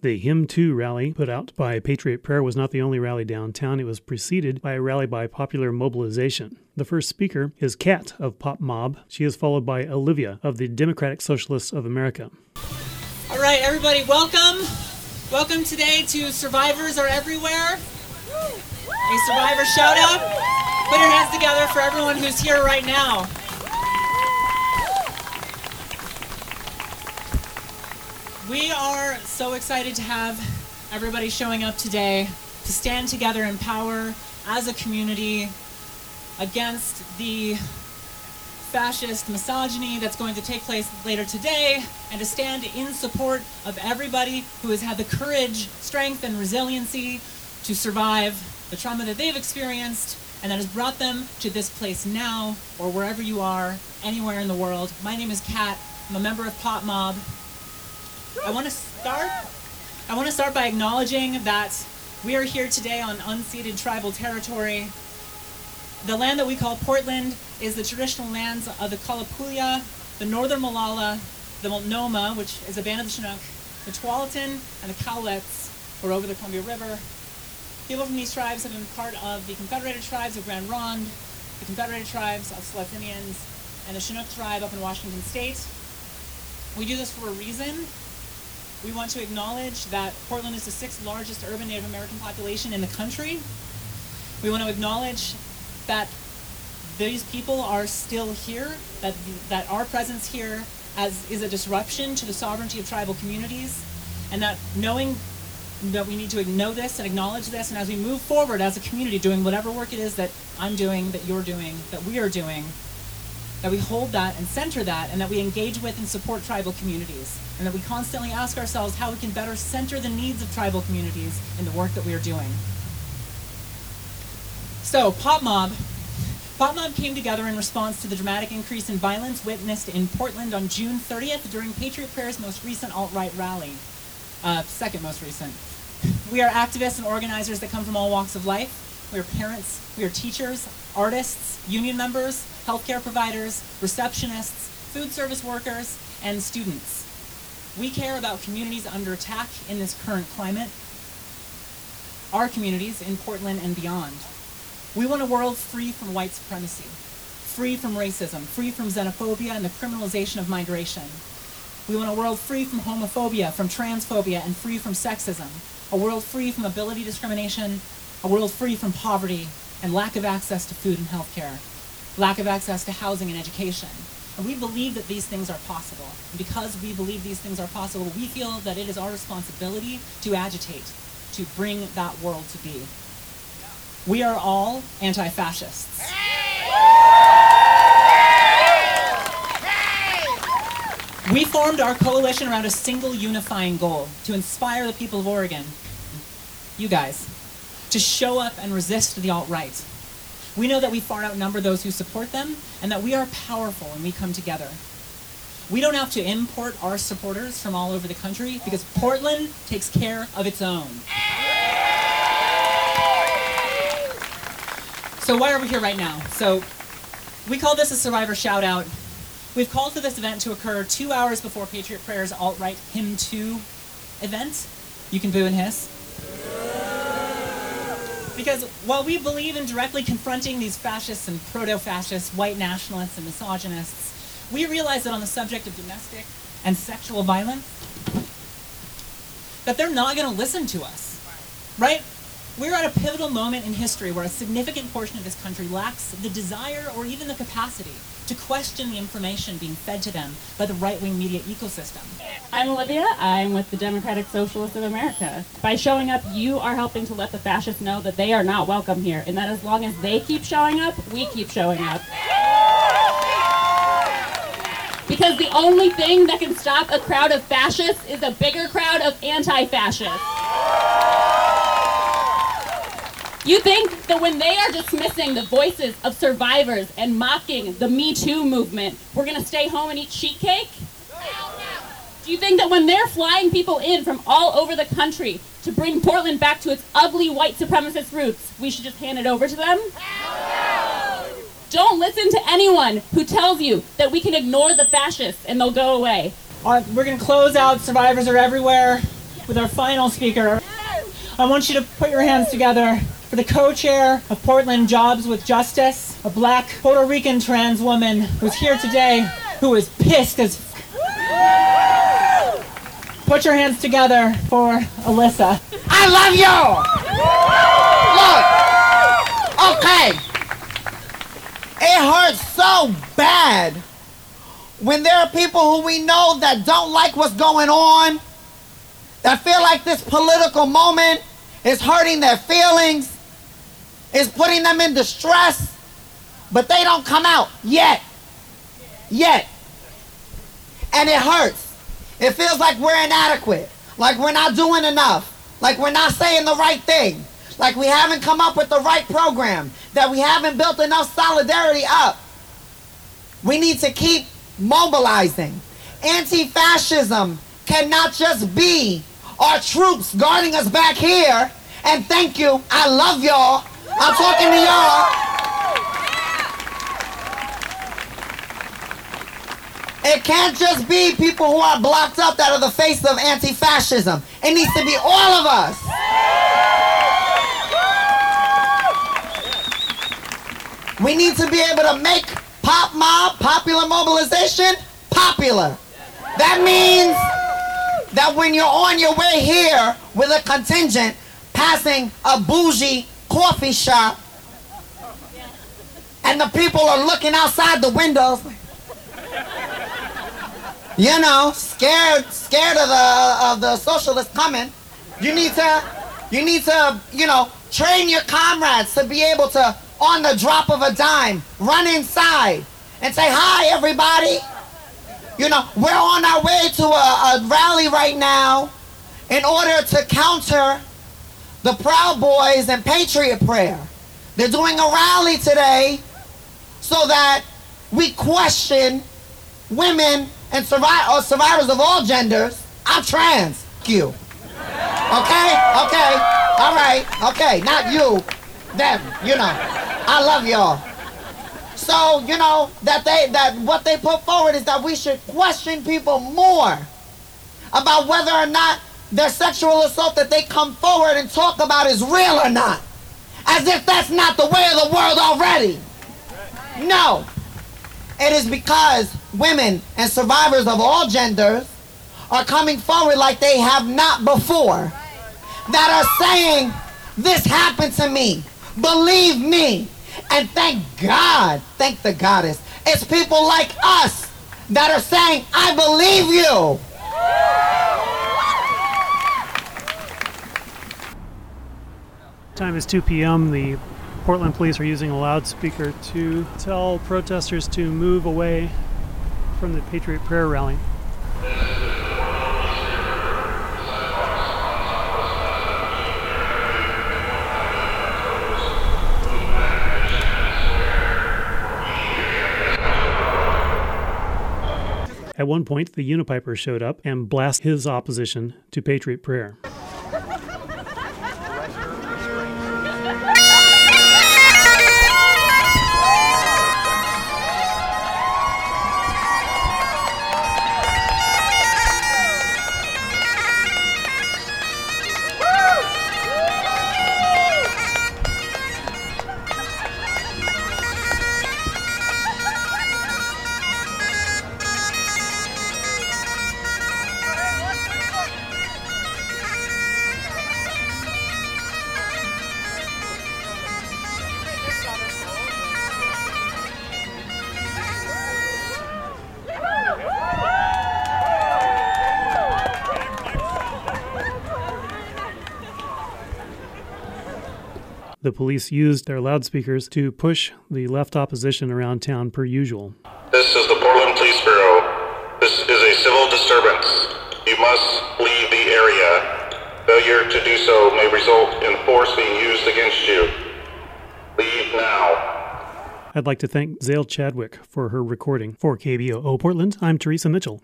The Hymn 2 rally put out by Patriot Prayer was not the only rally downtown. It was preceded by a rally by Popular Mobilization. The first speaker is Kat of Pop Mob. She is followed by Olivia of the Democratic Socialists of America. All right, everybody, welcome. Welcome today to Survivors Are Everywhere. A survivor shout out. Put your hands together for everyone who's here right now. We are so excited to have everybody showing up today to stand together in power as a community against the fascist misogyny that's going to take place later today, and to stand in support of everybody who has had the courage, strength, and resiliency to survive the trauma that they've experienced and that has brought them to this place now, or wherever you are, anywhere in the world. My name is Kat. I'm a member of Pop Mob. I want to start by acknowledging that we are here today on unceded tribal territory. The land that we call Portland is the traditional lands of the Kalapuya, the Northern Molalla, the Multnomah, which is a band of the Chinook, the Tualatin, and the Cowlitz, who are over the Columbia River. People from these tribes have been part of the Confederated Tribes of Grand Ronde, the Confederated Tribes of Select Indians, and the Chinook tribe up in Washington State. We do this for a reason. We want to acknowledge that Portland is the 6th largest urban Native American population in the country. We want to acknowledge that these people are still here, that our presence here is a disruption to the sovereignty of tribal communities, and that knowing that we need to know this and acknowledge this, and as we move forward as a community doing whatever work it is that I'm doing, that you're doing, that we are doing, that we hold that and center that, and that we engage with and support tribal communities, and that we constantly ask ourselves how we can better center the needs of tribal communities in the work that we are doing. So, Pop Mob came together in response to the dramatic increase in violence witnessed in Portland on June 30th during Patriot Prayer's most recent alt-right rally. Second most recent. We are activists and organizers that come from all walks of life. We are parents, we are teachers, artists, union members, healthcare providers, receptionists, food service workers, and students. We care about communities under attack in this current climate, our communities in Portland and beyond. We want a world free from white supremacy, free from racism, free from xenophobia and the criminalization of migration. We want a world free from homophobia, from transphobia, and free from sexism. A world free from ability discrimination, a world free from poverty and lack of access to food and healthcare, lack of access to housing and education. And we believe that these things are possible. And because we believe these things are possible, we feel that it is our responsibility to agitate, to bring that world to be. We are all anti-fascists. We formed our coalition around a single unifying goal: to inspire the people of Oregon, you guys, to show up and resist the alt-right. We know that we far outnumber those who support them, and that we are powerful when we come together. We don't have to import our supporters from all over the country, because Portland takes care of its own. So why are we here right now? So we call this a survivor shout out. We've called for this event to occur 2 hours before Patriot Prayer's alt-right Hymn 2 event. You can boo and hiss. Because while we believe in directly confronting these fascists and proto-fascists, white nationalists and misogynists, we realize that on the subject of domestic and sexual violence, that they're not going to listen to us, right? We're at a pivotal moment in history where a significant portion of this country lacks the desire or even the capacity to question the information being fed to them by the right-wing media ecosystem. I'm Olivia. I'm with the Democratic Socialists of America. By showing up, you are helping to let the fascists know that they are not welcome here, and that as long as they keep showing up, we keep showing up. Because the only thing that can stop a crowd of fascists is a bigger crowd of anti-fascists. You think that when they are dismissing the voices of survivors and mocking the Me Too movement, we're going to stay home and eat sheet cake? Do you think that when they're flying people in from all over the country to bring Portland back to its ugly white supremacist roots, we should just hand it over to them? Don't listen to anyone who tells you that we can ignore the fascists and they'll go away. We're going to close out Survivors Are Everywhere with our final speaker. I want you to put your hands together for the co-chair of Portland Jobs with Justice, a black Puerto Rican trans woman who's here today who is pissed as Put your hands together for Alyssa. I love y'all! Look, okay. It hurts so bad when there are people who we know that don't like what's going on, that feel like this political moment is hurting their feelings, is putting them in distress, but they don't come out yet. And it hurts. It feels like we're inadequate, like we're not doing enough, like we're not saying the right thing, like we haven't come up with the right program, that we haven't built enough solidarity up. We need to keep mobilizing. Anti-fascism cannot just be our troops guarding us back here. And thank you, I love y'all. I'm talking to y'all. It can't just be people who are blocked up that are the face of anti-fascism. It needs to be all of us. We need to be able to make Pop Mob, popular mobilization, popular. That means that when you're on your way here with a contingent passing a bougie coffee shop and the people are looking outside the windows, you know, scared of the socialists coming, you need to, you know, train your comrades to be able to, on the drop of a dime, run inside and say, hi, everybody. You know, we're on our way to a rally right now in order to counter the Proud Boys and Patriot Prayer. They're doing a rally today so that we question women and survivors of all genders. I'm trans. You. Okay? All right. Okay, not you. Them. You know. I love y'all. So, you know, that what they put forward is that we should question people more about whether or not their sexual assault that they come forward and talk about is real or not. As if that's not the way of the world already. No. It is because women and survivors of all genders are coming forward like they have not before, that are saying, this happened to me, believe me. And thank God, thank the goddess, it's people like us that are saying, I believe you. Time is 2 p.m. The Portland police are using a loudspeaker to tell protesters to move away from the Patriot Prayer rally. At one point, the Unipiper showed up and blasted his opposition to Patriot Prayer. The police used their loudspeakers to push the left opposition around town per usual. This is the Portland Police Bureau. This is a civil disturbance. You must leave the area. Failure to do so may result in force being used against you. Leave now. I'd like to thank Zale Chadwick for her recording. For KBOO Portland, I'm Teresa Mitchell.